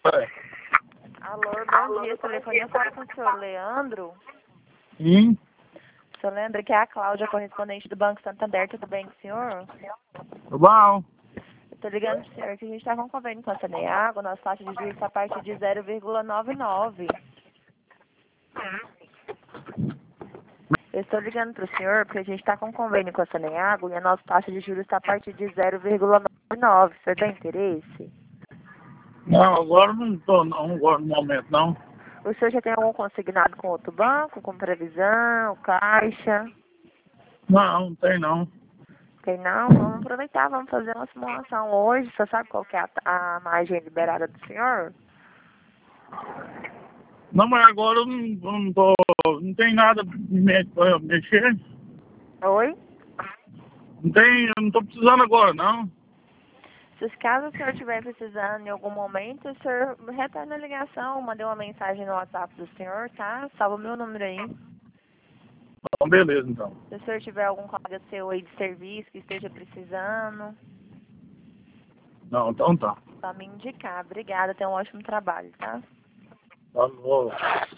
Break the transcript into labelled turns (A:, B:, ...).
A: É.
B: Alô, bom dia. Esse telefone eu falo com o senhor Leandro.
A: Sim,
B: Senhor Leandro, que é a Cláudia, correspondente do Banco Santander. Tudo bem com o senhor?
A: bom.
B: Eu tô ligando pro senhor que a gente tá com um convênio com a Saneago. Nossa taxa de juros está a partir de 0,99. Eu estou ligando pro senhor porque a gente tá com um convênio com a Saneago e a nossa taxa de juros está a partir de 0,99. O senhor tem interesse?
A: Não, agora não tô, não, agora no momento não.
B: O senhor já tem algum consignado com outro banco, com previsão, caixa?
A: Não, não tem não.
B: Tem não? Vamos aproveitar, vamos fazer uma simulação hoje. Você sabe qual que é a margem liberada do senhor?
A: Não, mas agora eu não tô, não tem nada pra eu mexer.
B: Oi?
A: Não tem, eu não tô precisando agora não.
B: Se caso o senhor estiver precisando em algum momento, o senhor retorna a ligação, mandei uma mensagem no WhatsApp do senhor, tá? Salva o meu número aí.
A: Então, beleza então.
B: Se o senhor tiver algum colega seu aí de serviço que esteja precisando,
A: Não, então tá.
B: só me indicar. Obrigada, tenha um ótimo trabalho, tá?
A: Tá bom.